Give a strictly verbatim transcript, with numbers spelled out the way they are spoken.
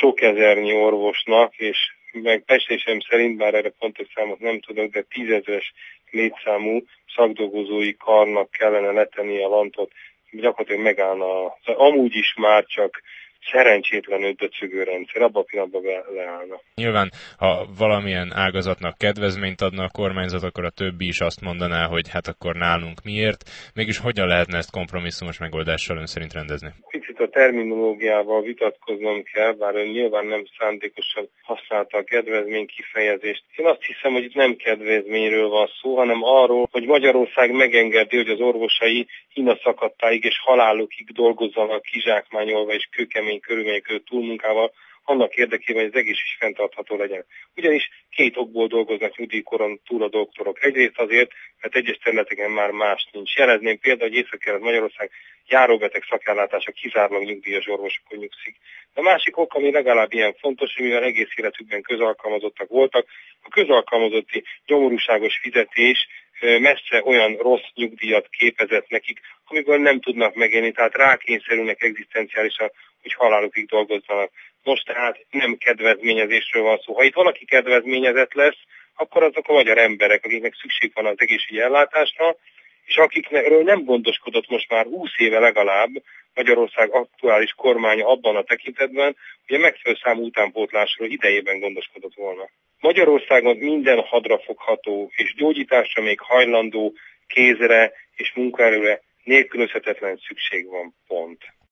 sok ezernyi orvosnak, és meg becslésem szerint, bár erre pontos számot nem tudok, de tízezres létszámú szakdolgozói karnak kellene letenni a lantot, gyakorlatilag megállna, szóval amúgy is már csak szerencsétlenül döcögő rendszer, abban a pillanatban leállna. Nyilván, ha valamilyen ágazatnak kedvezményt adna a kormányzat, akkor a többi is azt mondaná, hogy hát akkor nálunk miért. Mégis hogyan lehetne ezt kompromisszumos megoldással ön szerint rendezni? Picit a terminológiával vitatkoznom kell, bár ön nyilván nem szándékosan használta a kedvezmény kifejezést. Én azt hiszem, hogy itt nem kedvezményről van szó, hanem arról, hogy Magyarország megengedi, hogy az orvosai hínaszakadtáig és halálukig dolgozzanak kizsákmányolva és kőkemény körülmények között túlmunkával, annak érdekében, hogy az egészség fenntartható legyen. Ugyanis két okból dolgoznak nyugdíjkoron túl a doktorok. Egyrészt azért, mert egyes területeken már más nincs. Jelezném például, hogy Észak-Kelet-Magyarország járóbeteg szakellátása kizárólag nyugdíjas orvosokon nyugszik. De a másik ok, ami legalább ilyen fontos, hogy mivel egész életükben közalkalmazottak voltak, a közalkalmazotti nyomorúságos fizetés messze olyan rossz nyugdíjat képezett nekik, amiből nem tudnak megélni, tehát rákényszerülnek egzisztenciálisan, hogy halálukig dolgozzanak. Most tehát nem kedvezményezésről van szó. Ha itt valaki kedvezményezett lesz, akkor azok a magyar emberek, akiknek szükség van az egészségügyi ellátásra, és akikről nem gondoskodott most már húsz éve legalább Magyarország aktuális kormánya abban a tekintetben, hogy a megfelelő számú utánpótlásról idejében gondoskodott volna. Magyarországon minden hadrafogható és gyógyításra még hajlandó kézre és munkaerőre nélkülözhetetlen szükség van, pont.